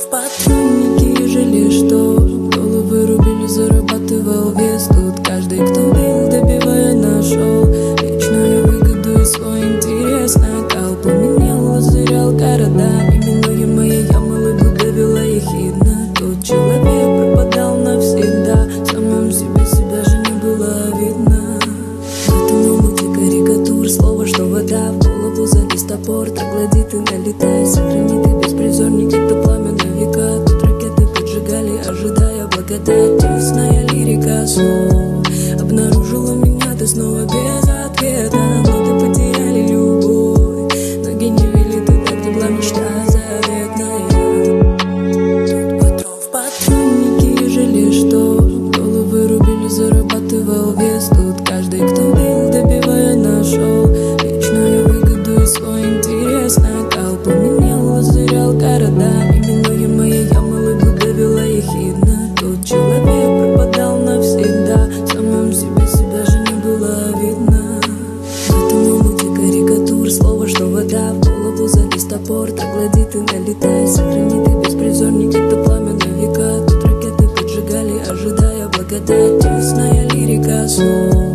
в патроннике жили, что головы рубили, зарабатывал вес. Тут каждый, кто бил, добивая, нашел личную выгоду и свой интерес. Накал поменял, озырял города, именуемые я малыгу довела ехидно. Тут человек пропадал навсегда, в самом себе себя же не было видно. В этом омуте карикатур, слово, что вода в голову залез топор. Троглодит и налетай, сохранит и беспризорник, это пламя на века. Тут ракеты поджигали, ожидая благодать. Тесная лирика слов обнаружила меня, ты снова без ответа. Ноты потеряли любовь, ноги не вели туда, где была мечта заветная. Тут патрон в патроннике жили, что головы рубили, зарабатывал вес. Тут каждый, кто бил, добивая, нашел личную выгоду и свой интерес. Накал поменял, озырял города, именуемые я малыгу довела ехидно. Тут человек пропадал навсегда, в самом себе себя же не было видно. В этом омуте карикатур, слово, что вода в голову залез топор. Троглодит и налетай, сохранит и беспризорник, это пламя на века. Тут ракеты поджигали, ожидая благодать. Тесная лирика слов